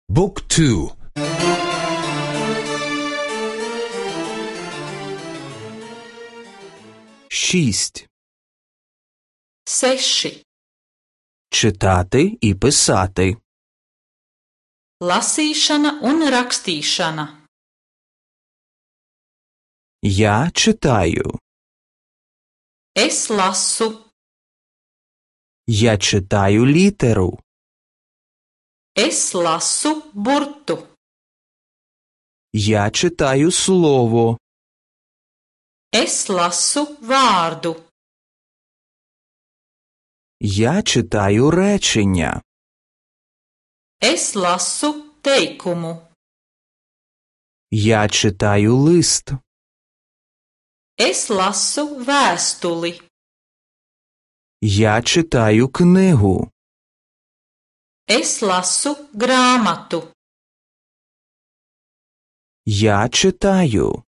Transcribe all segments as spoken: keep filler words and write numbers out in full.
บุ๊กทูшість Seši. читати і писати. Lasīšana un rakstīšana. Я читаю. Es lasu. Я читаю літеру. Es lasu burtu. Я читаю слово. Es lasu vārdu. Я читаю речення. Es lasu teikumu. Я читаю лист. Es lasu vēstuli. Я читаю книгу. Es lasu grāmatu. Я читаю.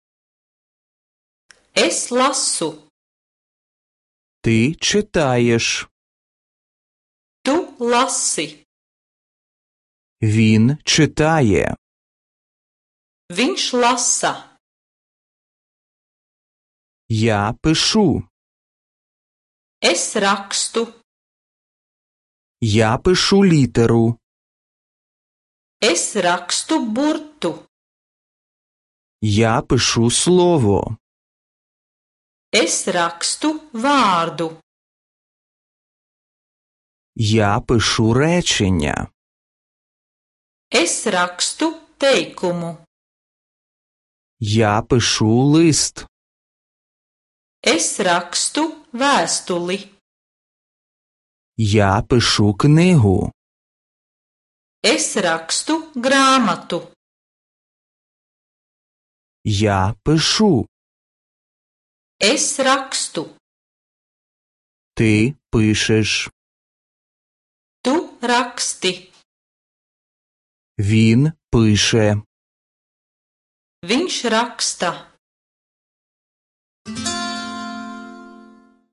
Es lasu. Ти читаєш. Tu lasi. Він читає. Viņš lasa. Я пишу. Es rakstu. Я пишу літеру. Es rakstu burtu. Я пишу слово. Es rakstu vārdu. Я пишу речення. Es rakstu teikumu. Я пишу лист. Es rakstu vēstuli. Я пишу книгу. Es rakstu grāmatu. Я пишу. Es rakstu. Ти пишеш. Tu raksti. Він пише. Viņš raksta.